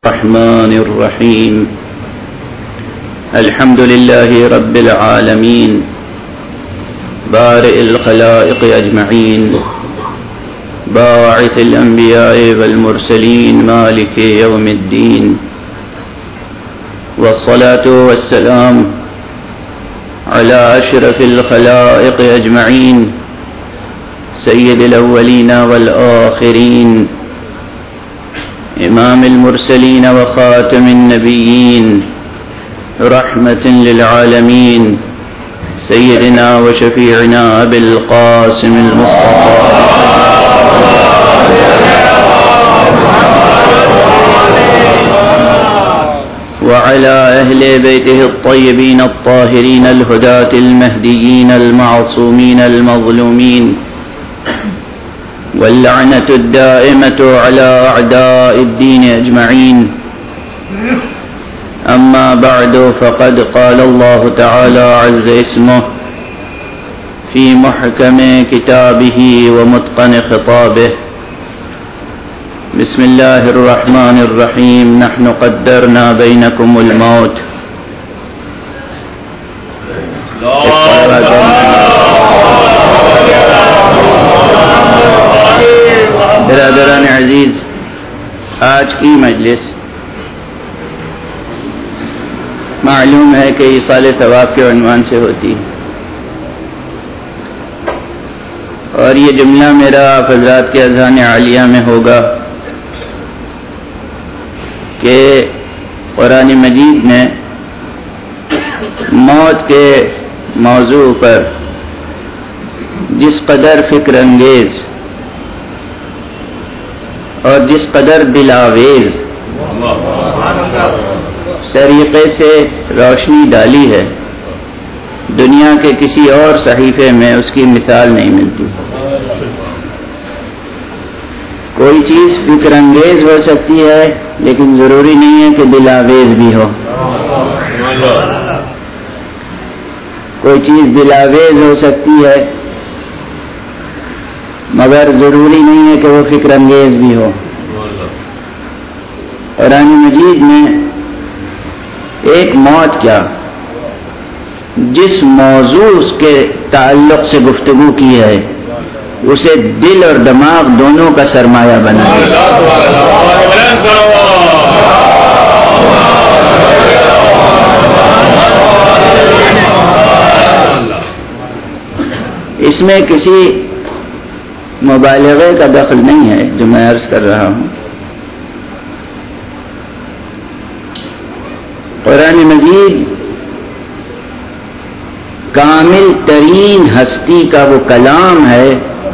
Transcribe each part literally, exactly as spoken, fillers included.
الرحمن الرحيم الحمد لله رب العالمين بارئ الخلائق أجمعين باعث الأنبياء والمرسلين مالك يوم الدين والصلاة والسلام على أشرف الخلائق أجمعين سيد الأولين والآخرين امام المرسلين وخاتم النبيين رحمة للعالمين سيدنا وشفيعنا أبي القاسم المصطفى وعلى أهل بيته الطيبين الطاهرين الهداة المهديين المعصومين المظلومين واللعنة الدائمة على أعداء الدين أجمعين أما بعد فقد قال الله تعالى عز اسمه في محكم كتابه ومتقن خطابه بسم الله الرحمن الرحيم نحن قدرنا بينكم الموت برادران عزیز، آج کی مجلس معلوم ہے کہ ایصال ثواب کے عنوان سے ہوتی ہے، اور یہ جملہ میرا آپ حضرات کے اذہان عالیہ میں ہوگا کہ قرآن مجید نے موت کے موضوع پر جس قدر فکر انگیز اور جس قدر دلاویز طریقے سے روشنی ڈالی ہے، دنیا کے کسی اور صحیفے میں اس کی مثال نہیں ملتی۔ کوئی چیز فکر انگیز ہو سکتی ہے لیکن ضروری نہیں ہے کہ دلاویز بھی ہو۔ کوئی چیز دلاویز ہو سکتی ہے مگر ضروری نہیں ہے کہ وہ فکر انگیز بھی ہو۔ قرآن مجید نے ایک موت کیا جس موضوع اس کے تعلق سے گفتگو کی ہے اسے دل اور دماغ دونوں کا سرمایہ بنا دیا۔ اس میں کسی مبالغے کا دخل نہیں ہے جو میں عرض کر رہا ہوں۔ قرآن مجید کامل ترین ہستی کا وہ کلام ہے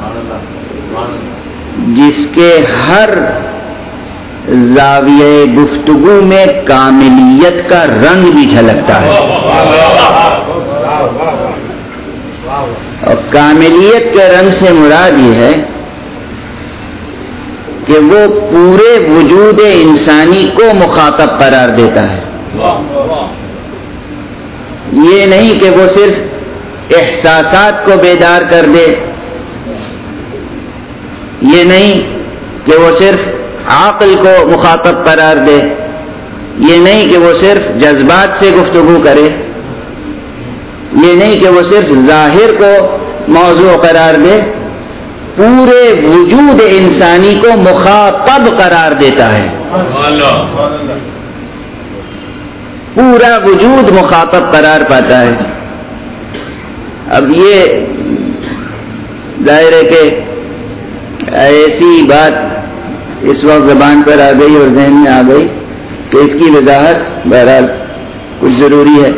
جس کے ہر زاویہ گفتگو میں کاملیت کا رنگ بھی جھلکتا ہے، اور کاملیت کے رنگ سے مراد یہ ہے کہ وہ پورے وجود انسانی کو مخاطب قرار دیتا ہے۔ یہ نہیں کہ وہ صرف احساسات کو بیدار کر دے، یہ نہیں کہ وہ صرف عقل کو مخاطب قرار دے، یہ نہیں کہ وہ صرف جذبات سے گفتگو کرے، یہ نہیں کہ وہ صرف ظاہر کو موضوع قرار دے، پورے وجود انسانی کو مخاطب قرار دیتا ہے۔ پورا وجود مخاطب قرار پاتا ہے۔ اب یہ ظاہر ہے کہ ایسی بات اس وقت زبان پر آ گئی اور ذہن میں آ گئی کہ اس کی وضاحت بہرحال کچھ ضروری ہے۔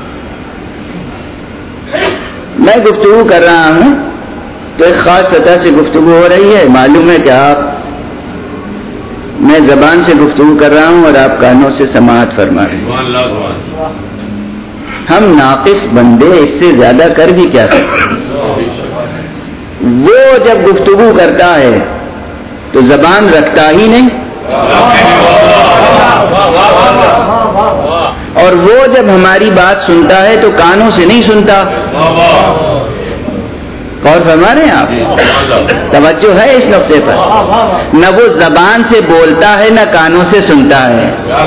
میں گفتگو کر رہا ہوں تو ایک خاص سطح سے گفتگو ہو رہی ہے، معلوم ہے کہ آپ میں زبان سے گفتگو کر رہا ہوں اور آپ کانوں سے سماعت فرما رہے ہیں۔ ہم ناقص بندے اس سے زیادہ کر بھی کیا سکتے ہیں؟ وہ جب گفتگو کرتا ہے تو زبان رکھتا ہی نہیں، اور وہ جب ہماری بات سنتا ہے تو کانوں سے نہیں سنتا، غور فرما رہے ہیں آپ؟ توجہ ہے اس نقطے پر؟ نہ وہ زبان سے بولتا ہے نہ کانوں سے سنتا ہے.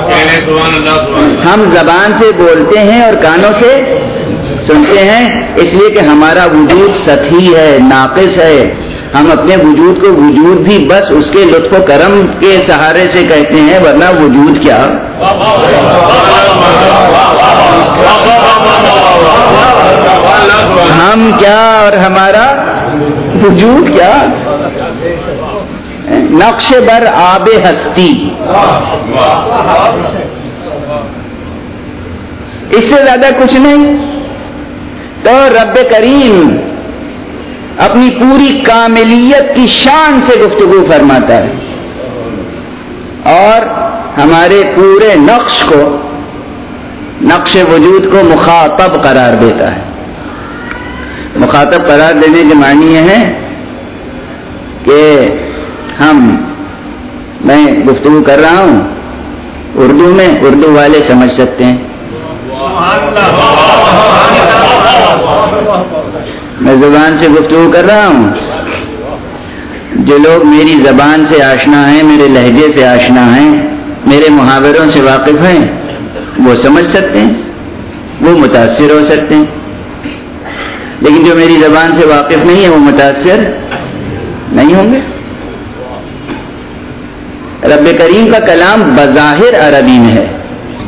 ہم زبان سے بولتے ہیں اور کانوں سے سنتے ہیں، اس لیے کہ ہمارا وجود سطحی ہے، ناقص ہے. ہم اپنے وجود کو وجود بھی بس اس کے لطف و کرم کے سہارے سے کہتے ہیں، ورنہ وجود کیا. ہم کیا اور ہمارا وجود کیا. نقش بر آب ہستی، اس سے زیادہ کچھ نہیں. تو رب کریم اپنی پوری کاملیت کی شان سے گفتگو فرماتا ہے اور ہمارے پورے نقش کو، نقش وجود کو مخاطب قرار دیتا ہے. مخاطب قرار دینے کے معنی یہ ہے کہ ہم میں گفتگو کر رہا ہوں اردو میں، اردو والے سمجھ سکتے ہیں. میں زبان سے گفتگو کر رہا ہوں، جو لوگ میری زبان سے آشنا ہیں، میرے لہجے سے آشنا ہیں، میرے محاوروں سے واقف ہیں، وہ سمجھ سکتے ہیں، وہ متاثر ہو سکتے ہیں. لیکن جو میری زبان سے واقف نہیں ہے وہ متاثر نہیں ہوں گے. رب کریم کا کلام بظاہر عربی میں ہے،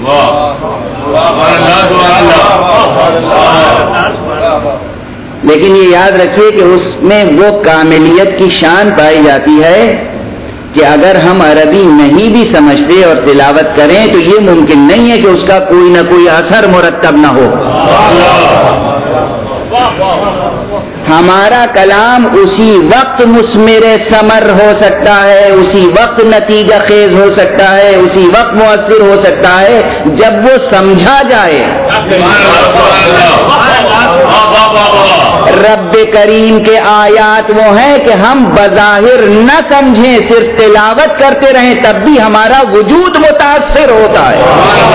لیکن یہ یاد رکھیے کہ اس میں وہ کاملیت کی شان پائی جاتی ہے کہ اگر ہم عربی نہیں بھی سمجھتے اور تلاوت کریں تو یہ ممکن نہیں ہے کہ اس کا کوئی نہ کوئی اثر مرتب نہ ہو. ہمارا کلام اسی وقت مثمر ثمر ہو سکتا ہے، اسی وقت نتیجہ خیز ہو سکتا ہے، اسی وقت مؤثر ہو سکتا ہے جب وہ سمجھا جائے. رب کریم کے آیات وہ ہیں کہ ہم بظاہر نہ سمجھیں، صرف تلاوت کرتے رہیں تب بھی ہمارا وجود متاثر ہوتا ہے.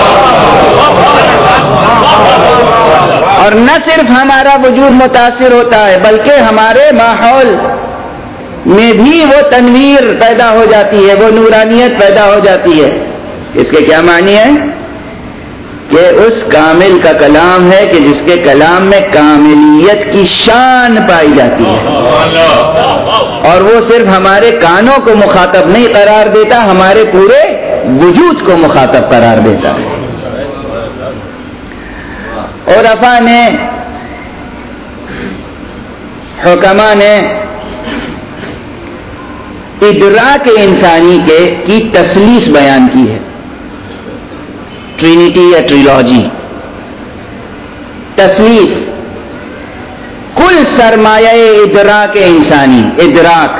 اور نہ صرف ہمارا وجود متاثر ہوتا ہے بلکہ ہمارے ماحول میں بھی وہ تنویر پیدا ہو جاتی ہے، وہ نورانیت پیدا ہو جاتی ہے. اس کے کیا معنی ہے؟ کہ اس کامل کا کلام ہے کہ جس کے کلام میں کاملیت کی شان پائی جاتی ہے، اور وہ صرف ہمارے کانوں کو مخاطب نہیں قرار دیتا، ہمارے پورے وجود کو مخاطب قرار دیتا ہے. اور عرفا نے، حکما نے ادراک انسانی کے کی تثلیث بیان کی ہے، ٹرینٹی یا ٹریلوجی. تثلیث کل سرمایہ ادراک انسانی، ادراک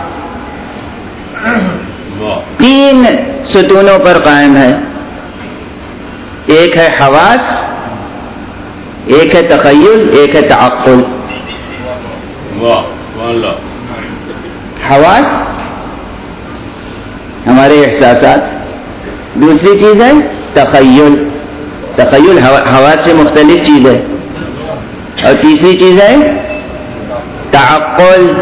تین ستونوں پر قائم ہے. ایک ہے حواس، ایک ہے تخیل، ایک ہے تعقل. حواس ہمارے احساسات، دوسری چیز ہے تخیل، تخیل حواس سے مختلف چیز ہے، اور تیسری چیز ہے تعقل.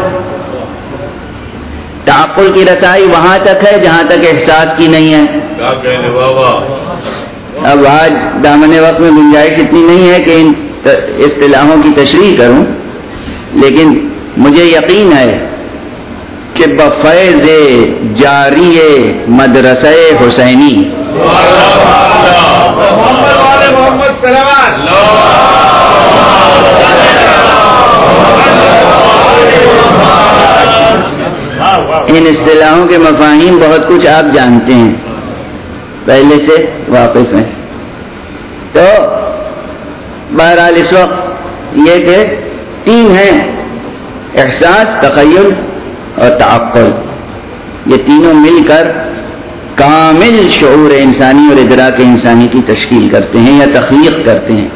تعقل کی رسائی وہاں تک ہے جہاں تک احساس کی نہیں ہے. اب آج دامن وقت میں گنجائش اتنی نہیں ہے کہ ان اصطلاحوں کی تشریح کروں، لیکن مجھے یقین ہے کہ بفیض جاری مدرسہ حسینی ان اصطلاحوں کے مفاہیم بہت کچھ آپ جانتے ہیں، پہلے سے واقف ہیں. تو بہرحال اس وقت یہ کہ تین ہیں، احساس، تخیل اور تعقل. یہ تینوں مل کر کامل شعور انسانی اور ادراک انسانی کی تشکیل کرتے ہیں یا تخلیق کرتے ہیں.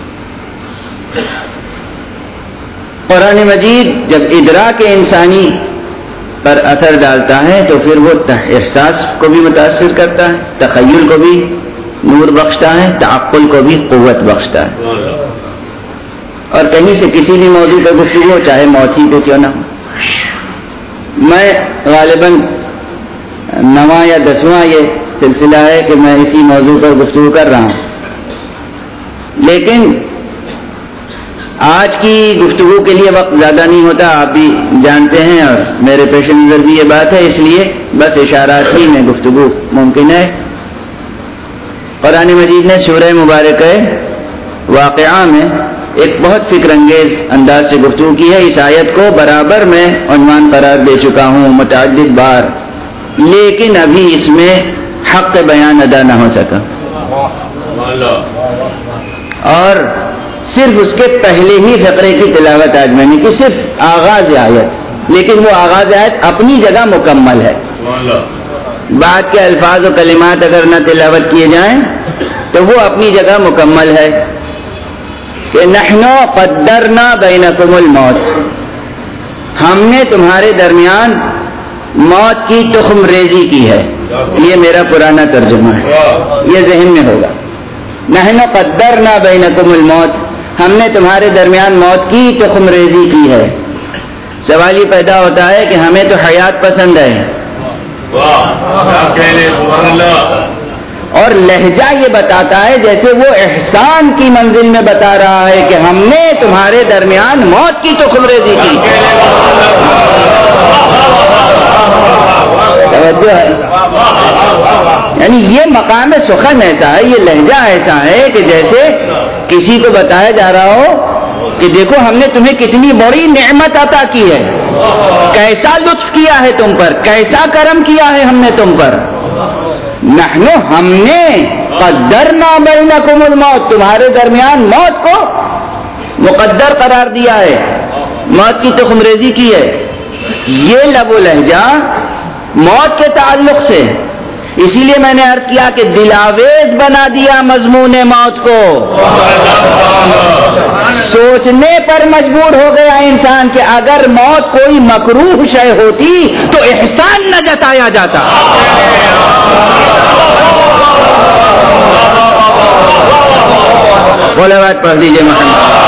قرآن مجید جب ادراک انسانی پر اثر ڈالتا ہے تو پھر وہ احساس کو بھی متاثر کرتا ہے، تخیل کو بھی نور بخشتا ہے، تعقل کو بھی قوت بخشتا ہے. اور کہیں سے کسی بھی موضوع پر گفتگو ہو، چاہے موت ہی پہ کیوں نہ ہو. میں غالباً نواں یا دسواں یہ سلسلہ ہے کہ میں اسی موضوع پر گفتگو کر رہا ہوں، لیکن آج کی گفتگو کے لیے وقت زیادہ نہیں ہوتا، آپ بھی جانتے ہیں اور میرے پیش نظر بھی یہ بات ہے، اس لیے بس اشارات ہی میں گفتگو ممکن ہے. قرآن مجید نے سورہ مبارکہ واقعہ میں ایک بہت فکر انگیز انداز سے گفتگو کی ہے. اس آیت کو برابر میں عنوان قرار دے چکا ہوں متعدد بار، لیکن ابھی اس میں حق بیان ادا نہ ہو سکا، اور صرف اس کے پہلے ہی فقرے کی تلاوت آج میں نے کی، صرف آغاز آیت، لیکن وہ آغاز آیت اپنی جگہ مکمل ہے. بعد کے الفاظ و کلمات اگر نہ تلاوت کیے جائیں تو وہ اپنی جگہ مکمل ہے کہ نحنو قدرنا بینکم الموت، ہم نے تمہارے درمیان موت کی تخم ریزی کی ہے. یہ میرا پرانا ترجمہ ہے، یہ ذہن میں ہوگا. نحنو قدرنا بینکم الموت، ہم نے تمہارے درمیان موت کی تخم ریزی کی ہے. سوال یہ پیدا ہوتا ہے کہ ہمیں تو حیات پسند ہے، اور لہجہ یہ بتاتا ہے جیسے وہ احسان کی منزل میں بتا رہا ہے کہ ہم نے تمہارے درمیان موت کی تخم ریزی کی. توجہ ہے، یعنی یہ مقام سخن ایسا ہے، یہ لہجہ ایسا ہے کہ جیسے کسی کو بتایا جا رہا ہو کہ دیکھو ہم نے تمہیں کتنی بڑی نعمت عطا کی ہے، کیسا لطف کیا ہے تم پر، کیسا کرم کیا ہے ہم نے تم پر. نحنو، ہم نے قدرنا بینکم الموت، تمہارے درمیان موت کو مقدر قرار دیا ہے، موت کی تخم ریزی کی ہے. یہ لب و لہجہ موت کے تعلق سے، اسی لیے میں نے عرض کیا کہ دلاویز بنا دیا مضمون موت کو. سوچنے پر مجبور ہو گیا انسان کہ اگر موت کوئی مکروہ شے ہوتی تو احسان نہ جتایا جاتا. بولوات پڑھ دیجیے محمد.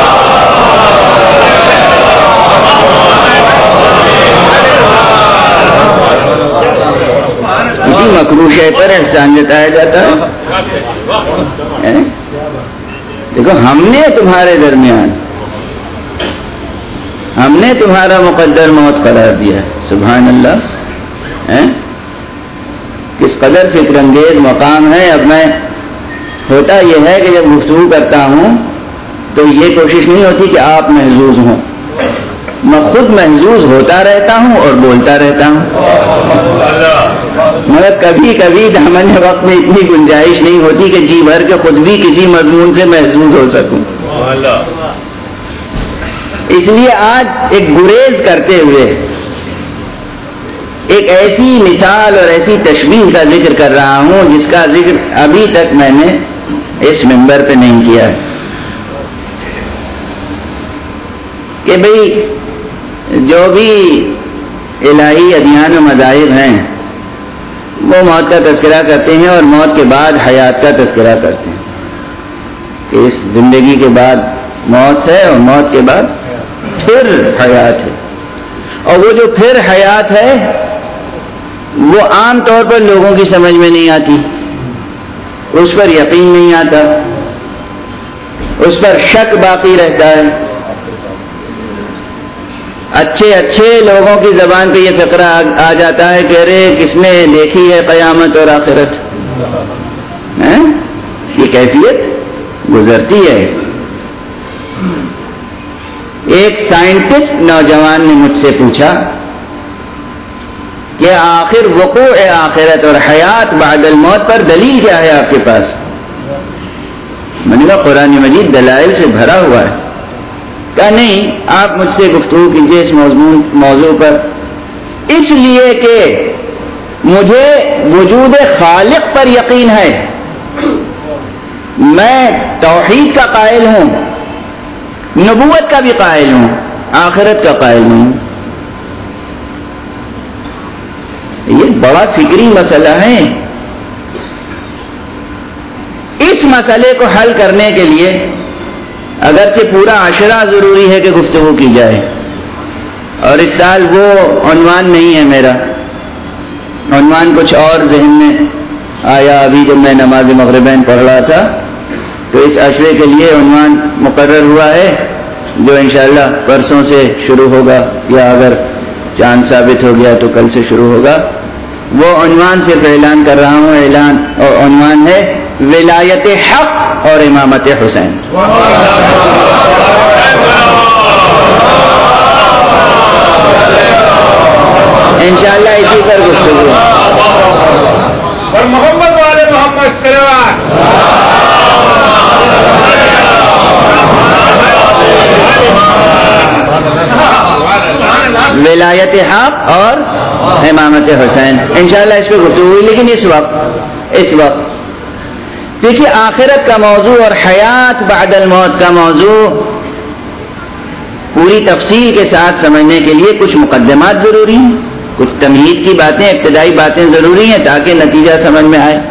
کسی مکروہ شے پر احسان جتایا جاتا ہے. دیکھو ہم نے تمہارے درمیان، ہم نے تمہارا مقدر موت قرار دیا. سبحان اللہ، کس قدر فکر انگیز مقام ہے. اب میں ہوتا یہ ہے کہ جب گفتگو کرتا ہوں تو یہ کوشش نہیں ہوتی کہ آپ محظوظ ہوں، میں خود محظوظ ہوتا رہتا ہوں اور بولتا رہتا ہوں، مگر کبھی کبھی دامن وقت میں اتنی گنجائش نہیں ہوتی کہ جی بھر کے خود بھی کسی مضمون سے محظوظ ہو سکوں. اس لیے آج ایک گریز کرتے ہوئے ایک ایسی مثال اور ایسی تشبیہ کا ذکر کر رہا ہوں جس کا ذکر ابھی تک میں نے اس منبر پہ نہیں کیا ہے، کہ بھئی جو بھی الہی ادیان و مذاہب ہیں وہ موت کا تذکرہ کرتے ہیں اور موت کے بعد حیات کا تذکرہ کرتے ہیں کہ اس زندگی کے بعد موت ہے اور موت کے بعد پھر حیات ہے. اور وہ جو پھر حیات ہے وہ عام طور پر لوگوں کی سمجھ میں نہیں آتی، اس پر یقین نہیں آتا، اس پر شک باقی رہتا ہے. اچھے اچھے لوگوں کی زبان پہ یہ فقرہ آ جاتا ہے کہ ارے کس نے دیکھی ہے قیامت اور آخرت. یہ کیفیت گزرتی ہے. ایک سائنٹسٹ نوجوان نے مجھ سے پوچھا کہ آخر وقوع آخرت اور حیات بعد الموت پر دلیل کیا ہے آپ کے پاس؟ میں نے کہا قرآن مجید دلائل سے بھرا ہوا ہے. کہا نہیں، آپ مجھ سے گفتگو کیجیے اس موضوع موضوع پر، اس لیے کہ مجھے وجود خالق پر یقین ہے، میں توحید کا قائل ہوں، نبوت کا بھی قائل ہوں، آخرت کا قائل ہوں. یہ بڑا فکری مسئلہ ہے. اس مسئلے کو حل کرنے کے لیے اگرچہ پورا عشرہ ضروری ہے کہ گفتگو کی جائے، اور اس سال وہ عنوان نہیں ہے میرا، عنوان کچھ اور ذہن میں آیا ابھی جب میں نماز مغربین پڑھ رہا تھا، تو اس عشرے کے لیے عنوان مقرر ہوا ہے جو انشاءاللہ پرسوں سے شروع ہوگا، یا اگر چاند ثابت ہو گیا تو کل سے شروع ہوگا۔ وہ عنوان صرف اعلان کر رہا ہوں، اعلان اور عنوان ہے ولایت حق اور امامت حسین۔ انشاءاللہ اسی پر گفتگو اور محمد والے محمد ولایت حق اور امامت حسین، انشاءاللہ اس پہ گفتگو ہوئی۔ لیکن اس وقت اس وقت دیکھیے آخرت کا موضوع اور حیات بعد الموت کا موضوع پوری تفصیل کے ساتھ سمجھنے کے لیے کچھ مقدمات ضروری ہیں، کچھ تمہید کی باتیں، ابتدائی باتیں ضروری ہیں تاکہ نتیجہ سمجھ میں آئے۔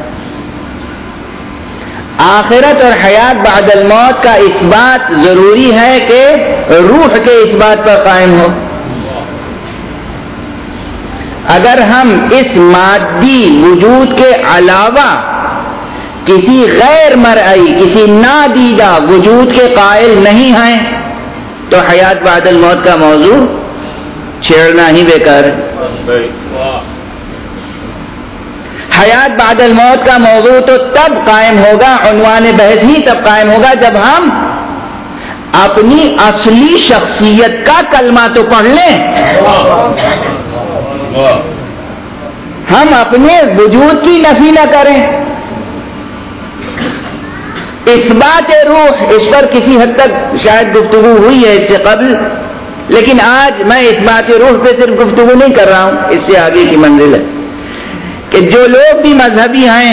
آخرت اور حیات بعد الموت کا اس بات ضروری ہے کہ روح کے اس بات پر قائم ہو۔ اگر ہم اس مادی وجود کے علاوہ کسی غیر مرئی، کسی نادیدہ وجود کے قائل نہیں ہیں تو حیات بعد الموت کا موضوع چھیڑنا ہی بیکار ہے۔ حیات بعد الموت کا موضوع تو تب قائم ہوگا، عنوان بحث ہی تب قائم ہوگا جب ہم اپنی اصلی شخصیت کا کلمہ تو پڑھ لیں، ہم اپنے وجود کی نفی نہ کریں۔ اس بات روح، اس پر کسی حد تک شاید گفتگو ہوئی ہے اس سے قبل، لیکن آج میں اس بات روح پہ صرف گفتگو نہیں کر رہا ہوں، اس سے آگے کی منزل ہے کہ جو لوگ بھی مذہبی ہیں،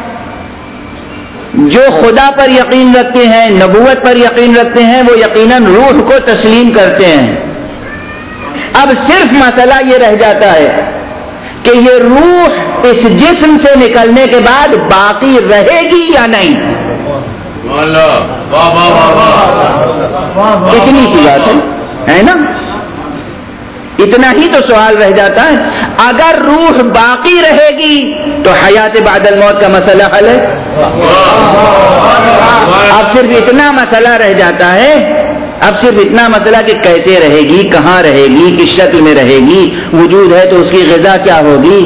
جو خدا پر یقین رکھتے ہیں، نبوت پر یقین رکھتے ہیں، وہ یقیناً روح کو تسلیم کرتے ہیں۔ اب صرف مسئلہ یہ رہ جاتا ہے کہ یہ روح اس جسم سے نکلنے کے بعد باقی رہے گی یا نہیں۔ اتنی سی بات ہے نا، اتنا ہی تو سوال رہ جاتا ہے۔ اگر روح باقی رہے گی تو حیات بعد الموت کا مسئلہ حل ہے۔ اب صرف اتنا مسئلہ رہ جاتا ہے، اب صرف اتنا مسئلہ کہ کیسے رہے گی، کہاں رہے گی، کس شکل میں رہے گی، وجود ہے تو اس کی غذا کیا ہوگی،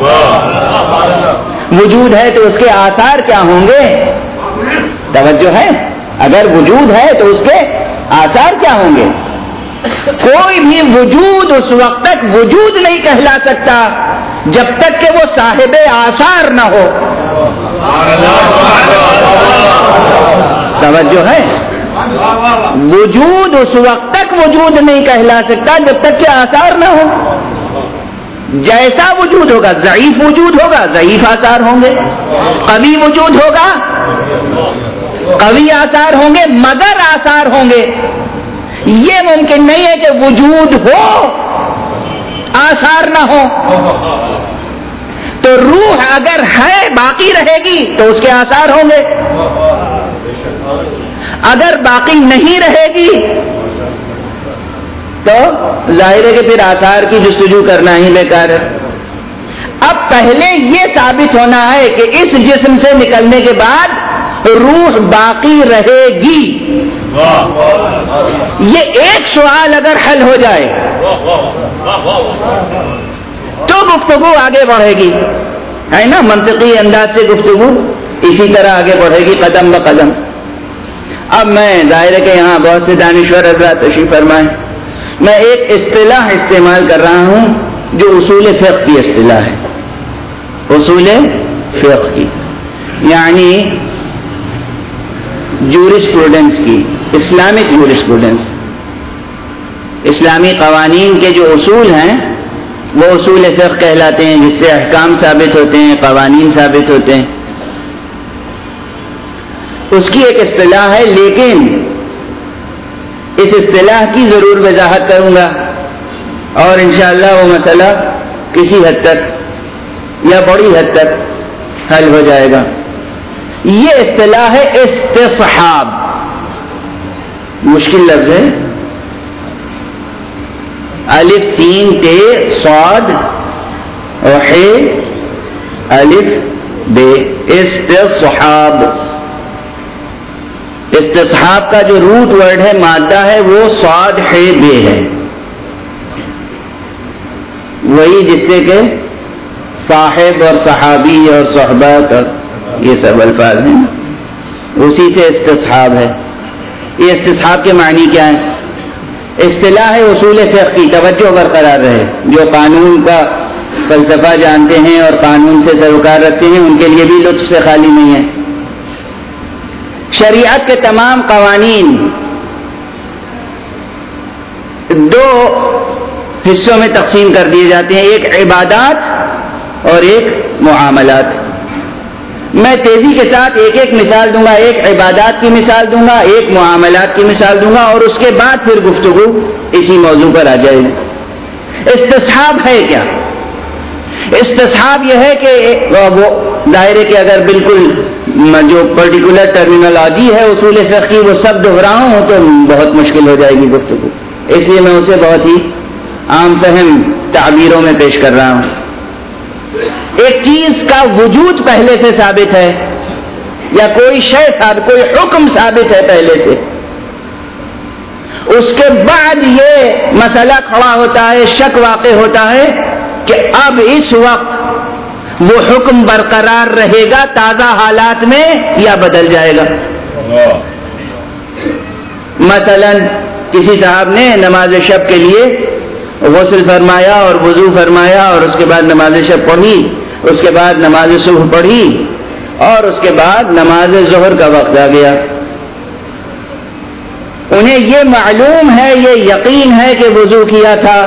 وجود ہے تو اس کے آثار کیا ہوں گے۔ توجہ ہے، اگر وجود ہے تو اس کے آثار کیا ہوں گے۔ کوئی بھی وجود اس وقت تک وجود نہیں کہلا سکتا جب تک کہ وہ صاحب آثار نہ ہو۔ توجہ ہے، وجود اس وقت تک وجود نہیں کہلا سکتا جب تک کہ آثار نہ ہو۔ جیسا وجود ہوگا، ضعیف وجود ہوگا، ضعیف آثار ہوں گے، قوی وجود ہوگا، قوی آثار ہوں گے، مگر آثار ہوں گے۔ یہ ممکن نہیں ہے کہ وجود ہو آثار نہ ہو۔ تو روح اگر ہے باقی رہے گی تو اس کے آثار ہوں گے، اگر باقی نہیں رہے گی تو ظاہر ہے کہ پھر آثار کی جستجو کرنا ہی بیکار ہے۔ اب پہلے یہ ثابت ہونا ہے کہ اس جسم سے نکلنے کے بعد روح باقی رہے گی۔ یہ ایک سوال اگر حل ہو جائے تو گفتگو آگے بڑھے گی، ہے نا، منطقی انداز سے گفتگو اسی طرح آگے بڑھے گی قدم بہ قدم۔ اب میں ظاہر ہے کہ یہاں بہت سے دانشور حضرات تشریف فرمائیں، میں ایک اصطلاح استعمال کر رہا ہوں جو اصول فقہ کی اصطلاح ہے، اصول فقہ کی، یعنی جورسپروڈنس کی، اسلامک جورسپروڈنس، اسلامی قوانین کے جو اصول ہیں وہ اصول فقہ کہلاتے ہیں، جس سے احکام ثابت ہوتے ہیں، قوانین ثابت ہوتے ہیں۔ اس کی ایک اصطلاح ہے، لیکن اس اصطلاح کی ضرور وضاحت کروں گا اور انشاءاللہ وہ مسئلہ کسی حد تک یا بڑی حد تک حل ہو جائے گا۔ یہ اصطلاح ہے استصحاب۔ مشکل لفظ ہے. الف سین تے صاد اور ہے الف بے. استصحاب. استصحاب کا جو روٹ ورڈ ہے مادہ ہے وہ صاد ہے بے ہے. وہی جس سے کہ صاحب اور صحابی اور صحبت اور یہ سب الفاظ ہیں اسی سے استصحاب ہے. یہ استصحاب کے معنی کیا ہے؟ اصطلاح ہے اصول فقہ کی. توجہ برقرار رہے. جو قانون کا فلسفہ جانتے ہیں اور قانون سے سروکار رکھتے ہیں ان کے لیے بھی لطف سے خالی نہیں ہے. شریعت کے تمام قوانین دو حصوں میں تقسیم کر دیے جاتے ہیں. ایک عبادات اور ایک معاملات. میں تیزی کے ساتھ ایک ایک مثال دوں گا. ایک عبادات کی مثال دوں گا, ایک معاملات کی مثال دوں گا اور اس کے بعد پھر گفتگو اسی موضوع پر آ جائے گی. استصحاب ہے کیا؟ استصحاب یہ ہے کہ وہ دائرے کے اگر بالکل جو پرٹیکولر ٹرمینالوجی ہے اصول فقہ کی وہ سب دہراؤں تو بہت مشکل ہو جائے گی گفتگو. اس لیے میں اسے بہت ہی عام فہم تعبیروں میں پیش کر رہا ہوں. ایک چیز کا وجود پہلے سے ثابت ہے یا کوئی شے ثابت, کوئی حکم ثابت ہے پہلے سے, اس کے بعد یہ مسئلہ کھڑا ہوتا ہے, شک واقع ہوتا ہے کہ اب اس وقت وہ حکم برقرار رہے گا تازہ حالات میں یا بدل جائے گا. مثلا کسی صاحب نے نماز شب کے لیے غسل فرمایا اور وضو فرمایا اور اس کے بعد نماز شب پڑھی, اس کے بعد نماز صبح پڑھی اور اس کے بعد نماز ظہر کا وقت آ گیا. انہیں یہ معلوم ہے, یہ یقین ہے کہ وضو کیا تھا.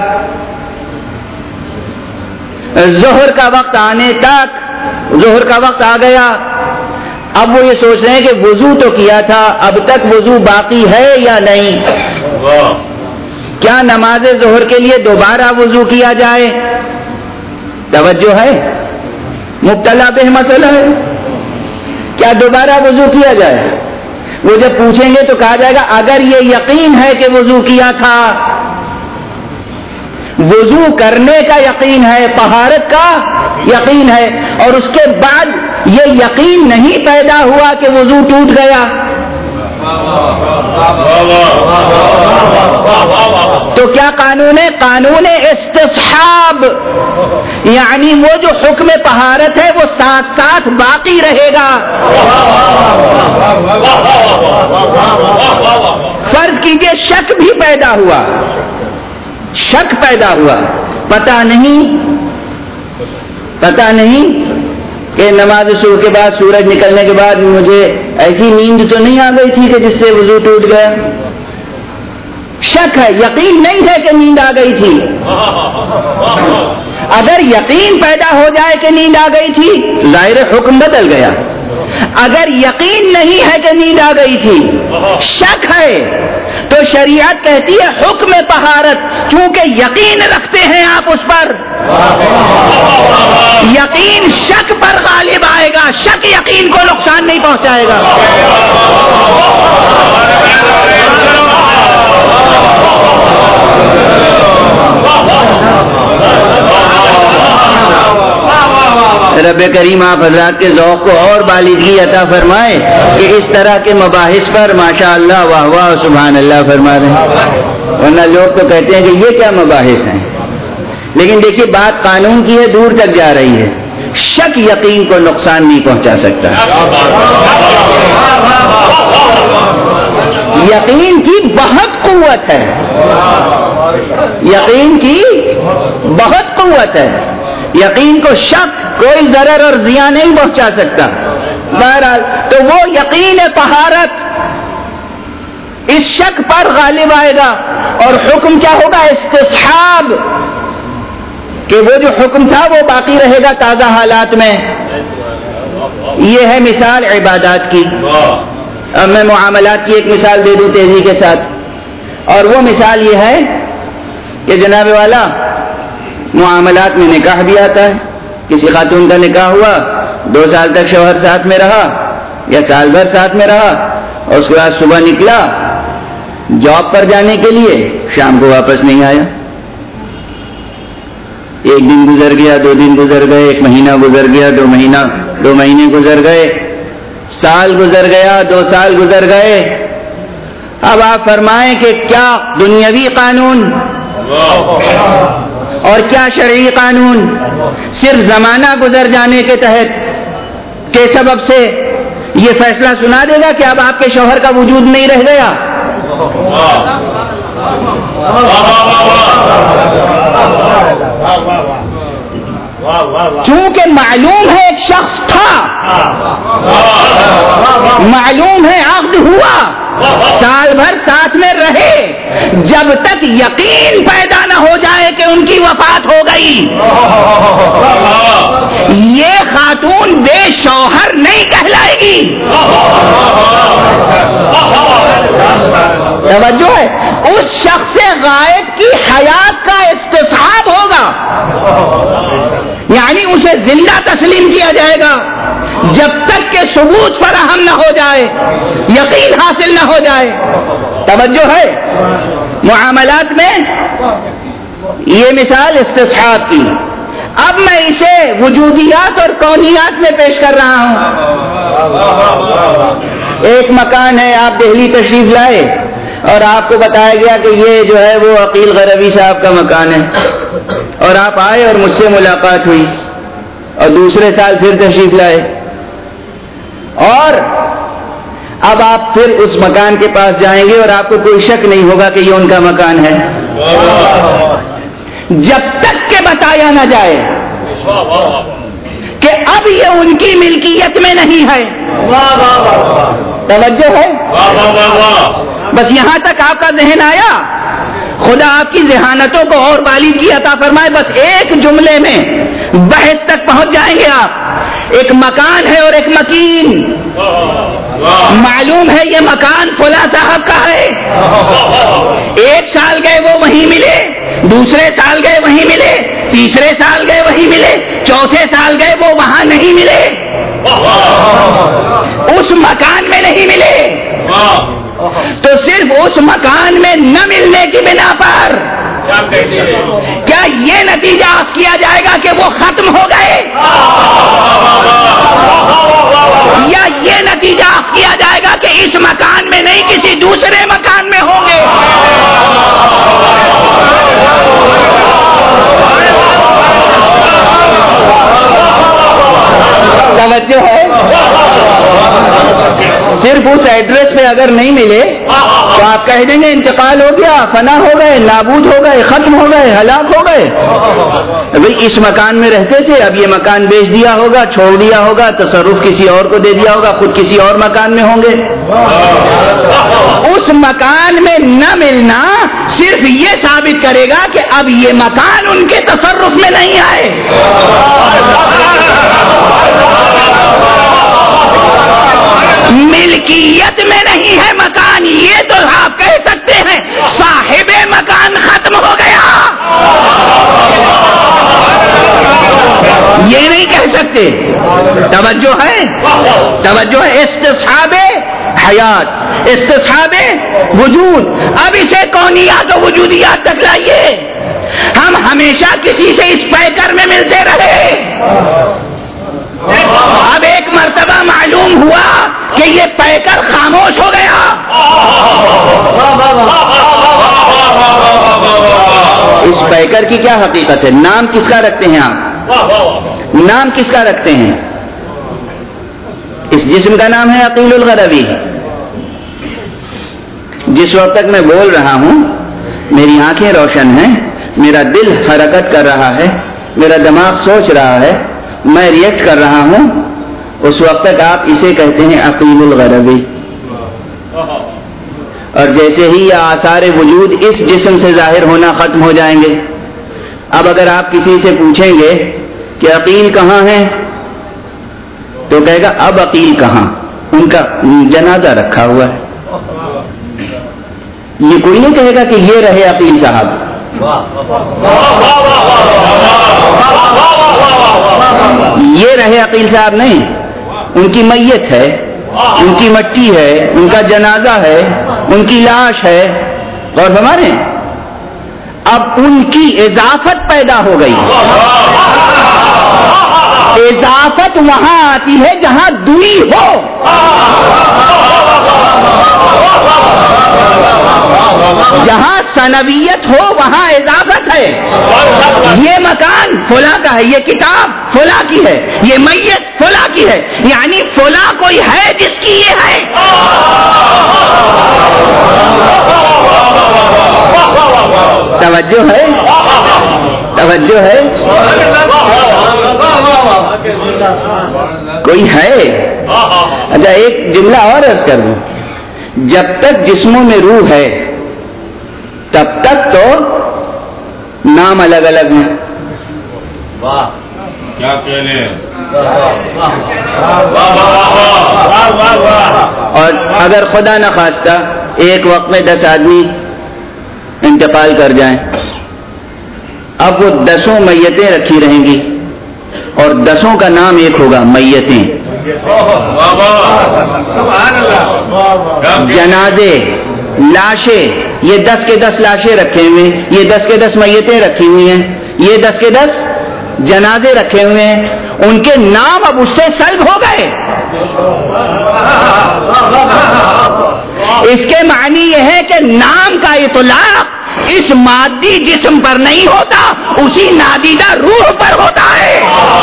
ظہر کا وقت آنے تک ظہر کا وقت آ گیا. اب وہ یہ سوچ رہے ہیں کہ وضو تو کیا تھا, اب تک وضو باقی ہے یا نہیں. کیا نماز ظہر کے لیے دوبارہ وضو کیا جائے؟ توجہ ہے, مبتلا بہ مسئلہ ہے. کیا دوبارہ وضو کیا جائے؟ وہ جب پوچھیں گے تو کہا جائے گا اگر یہ یقین ہے کہ وضو کیا تھا, وضو کرنے کا یقین ہے, طہارت کا یقین ہے, اور اس کے بعد یہ یقین نہیں پیدا ہوا کہ وضو ٹوٹ گیا, تو کیا قانون ہے؟ قانون استصحاب. یعنی وہ جو حکم طہارت ہے وہ ساتھ ساتھ باقی رہے گا. فرض کیجئے شک بھی پیدا ہوا, شک پیدا ہوا, پتہ نہیں پتہ نہیں کہ نماز صبح کے بعد سورج نکلنے کے بعد مجھے ایسی نیند تو نہیں آ گئی تھی کہ جس سے وضو ٹوٹ گیا. شک ہے, یقین نہیں ہے کہ نیند آ گئی تھی. اگر یقین پیدا ہو جائے کہ نیند آ گئی تھی ظاہر حکم بدل گیا. اگر یقین نہیں ہے کہ نیند آ گئی تھی, شک ہے, تو شریعت کہتی ہے حکم طہارت, کیونکہ یقین رکھتے ہیں آپ اس پر, یقین شک پر غالب آئے گا. شک یقین کو نقصان نہیں پہنچائے گا. رب کریم آپ حضرات کے ذوق کو اور بالغی عطا فرمائے کہ اس طرح کے مباحث پر ماشاء اللہ واہ واہ سبحان اللہ فرما رہے ہیں. ورنہ لوگ تو کہتے ہیں کہ یہ کیا مباحث ہیں, لیکن دیکھیے بات قانون کی ہے, دور تک جا رہی ہے. شک یقین کو نقصان نہیں پہنچا سکتا. یقین کی بہت قوت ہے, یقین کی بہت قوت ہے. یقین کو شک کوئی ضرر اور زیاں نہیں پہنچا سکتا. بہرحال تو وہ یقین طہارت اس شک پر غالب آئے گا, اور حکم کیا ہوگا؟ استصحاب, کہ وہ جو حکم تھا وہ باقی رہے گا تازہ حالات میں. یہ ہے مثال عبادات کی. اب میں معاملات کی ایک مثال دے دوں تیزی کے ساتھ, اور وہ مثال یہ ہے کہ جناب والا معاملات میں نکاح بھی آتا ہے. کسی خاتون کا نکاح ہوا, دو سال تک شوہر ساتھ میں رہا یا سال بھر ساتھ میں رہا, اور اس کے بعد صبح نکلا جاب پر جانے کے لیے، شام کو واپس نہیں آیا. ایک دن گزر گیا، دو دن گزر گئے، ایک مہینہ گزر گیا، دو مہینہ دو مہینے گزر گئے، سال گزر گیا، دو سال گزر گئے. اب آپ فرمائیں کہ کیا دنیاوی قانون اور کیا شرعی قانون صرف زمانہ گزر جانے کے تحت کے سبب سے یہ فیصلہ سنا دے گا کہ اب آپ کے شوہر کا وجود نہیں رہ گیا؟ چونکہ معلوم ہے ایک شخص تھا، معلوم ہے عقد ہوا، سال بھر ساتھ میں رہے، جب تک یقین پیدا نہ ہو جائے کہ ان کی وفات ہو گئی، یہ خاتون بے شوہر نہیں کہلائے گی. توجہ ہے، اس شخص غائب کی حیات کا استصحاب ہوگا، یعنی اسے زندہ تسلیم کیا جائے گا جب تک کہ ثبوت فراہم نہ ہو جائے، یقین حاصل نہ ہو جائے. توجہ ہے، معاملات میں یہ مثال استصحاب کی. اب میں اسے وجودیات اور کونیات میں پیش کر رہا ہوں. ایک مکان ہے، آپ دہلی تشریف لائے اور آپ کو بتایا گیا کہ یہ جو ہے وہ عقیل غربی صاحب کا مکان ہے، اور آپ آئے اور مجھ سے ملاقات ہوئی، اور دوسرے سال پھر تشریف لائے، اور اب آپ پھر اس مکان کے پاس جائیں گے اور آپ کو کوئی شک نہیں ہوگا کہ یہ ان کا مکان ہے، جب تک کہ بتایا نہ جائے کہ اب یہ ان کی ملکیت میں نہیں ہے. توجہ ہے، بس یہاں تک آپ کا ذہن آیا. خدا آپ کی ذہانتوں کو اور بالی کی عطا فرمائے. بس ایک جملے میں بحث تک پہنچ جائیں گے آپ. ایک مکان ہے اور ایک مکین. معلوم ہے یہ مکان فلاں صاحب کا ہے، ایک سال گئے وہ وہیں ملے، دوسرے سال گئے وہیں ملے، تیسرے سال گئے وہیں ملے، چوتھے سال گئے وہ وہاں نہیں ملے، اس مکان میں نہیں ملے. تو صرف اس مکان میں نہ ملنے کی بنا پر کیا یہ نتیجہ کیا جائے گا کہ وہ ختم ہو گئے، یا یہ نتیجہ کیا جائے گا کہ اس مکان میں نہیں کسی دوسرے مکان میں ہوں گے؟ توجہ ہے، صرف اس ایڈریس پہ اگر نہیں ملے تو آپ کہہ دیں گے انتقال ہو گیا، فنا ہو گئے، نابود ہو گئے، ختم ہو گئے، ہلاک ہو گئے. بھئی اس مکان میں رہتے تھے، اب یہ مکان بیچ دیا ہوگا، چھوڑ دیا ہوگا، تصرف کسی اور کو دے دیا ہوگا، خود کسی اور مکان میں ہوں گے. اس مکان میں نہ ملنا صرف یہ ثابت کرے گا کہ اب یہ مکان ان کے تصرف میں نہیں آئے. ملکیت میں نہیں ہے مکان، یہ تو آپ کہہ سکتے ہیں صاحب مکان ختم ہو گیا، یہ نہیں کہہ سکتے. توجہ ہے، توجہ ہے. استصحاب حیات، استصحاب وجود. اب اسے کونیات و وجودیات تک لائیے. ہم ہمیشہ کسی سے اس پیکر میں ملتے رہے، اب ایک مرتبہ معلوم ہوا کہ یہ پیکر خاموش ہو گیا. اس پیکر کی کیا حقیقت ہے؟ نام کس کا رکھتے ہیں آپ؟ نام کس کا رکھتے ہیں؟ اس جسم کا نام ہے عقیل الغربی. جس وقت تک میں بول رہا ہوں میری آنکھیں روشن ہیں، میرا دل حرکت کر رہا ہے، میرا دماغ سوچ رہا ہے، میں ریئیکٹ کر رہا ہوں، اس وقت تک آپ اسے کہتے ہیں عقیل الغربی. اور جیسے ہی یہ آثار وجود اس جسم سے ظاہر ہونا ختم ہو جائیں گے، اب اگر آپ کسی سے پوچھیں گے کہ عقیل کہاں ہے تو کہے گا اب عقیل کہاں، ان کا جنازہ رکھا ہوا ہے. یہ کوئی نہیں کہے گا کہ یہ رہے عقیل صاحب. یہ رہے عقیل صاحب نہیں، ان کی میت ہے، ان کی مٹی ہے، ان کا جنازہ ہے، ان کی لاش ہے، غور فرمائیں، اب ان کی اضافت پیدا ہو گئی. اضافت وہاں آتی ہے جہاں دوئی ہو. جہاں ثنویت ہو وہاں اضافت ہے. یہ مکان فلاں کا ہے، یہ کتاب فلاں کی ہے، یہ میت فلاں کی ہے، یعنی فلاں کوئی ہے جس کی یہ ہے. توجہ ہے، توجہ ہے، کوئی ہے. اچھا ایک جملہ اور عرض کر دوں، جب تک جسموں میں روح ہے تب تک تو نام الگ الگ ہیں. کیا کہنے، اور اگر خدا نہ خواستہ ایک وقت میں دس آدمی انتقال کر جائیں، اب وہ دسوں میتیں رکھی رہیں گی اور دسوں کا نام ایک ہوگا، میتیں. جنازے، لاشیں، یہ دس کے دس لاشیں رکھے ہوئے ہیں، یہ دس کے دس میتیں رکھی ہوئی ہیں، یہ دس کے دس جنازے رکھے ہوئے ہیں، ان کے نام اب اس سے سلب ہو گئے. اس کے معنی یہ ہے کہ نام کا اطلاق اس مادی جسم پر نہیں ہوتا، اسی نادیدہ روح پر ہوتا ہے.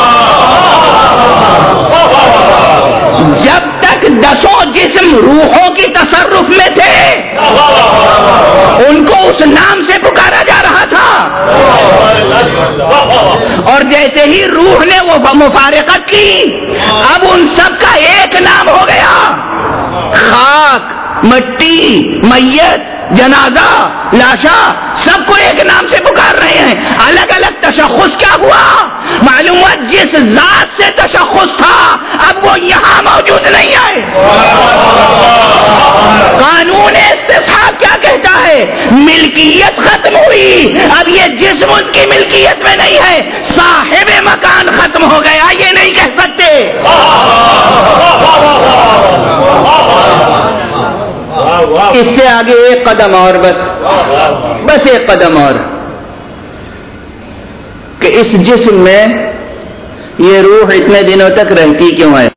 جب تک دسوں جسم روحوں کی تصرف میں تھے ان کو اس نام سے پکارا جا رہا تھا، اور جیسے ہی روح نے وہ مفارقت کی اب ان سب کا ایک نام ہو گیا. خاک، مٹی، میت، جنازہ، لاشا، سب کو ایک نام سے پکار رہے ہیں. الگ الگ تشخص کیا ہوا؟ معلوم ہوا جس ذات سے تشخص تھا اب وہ یہاں موجود نہیں ہے. قانون استصحاب کیا کہتا ہے؟ ملکیت ختم ہوئی، اب یہ جسم ان کی ملکیت میں نہیں ہے، صاحب مکان ختم ہو گیا، یہ نہیں کہہ سکتے. اس سے آگے ایک قدم اور، بس بس ایک قدم اور، کہ اس جسم میں یہ روح اتنے دنوں تک رہتی کیوں ہے؟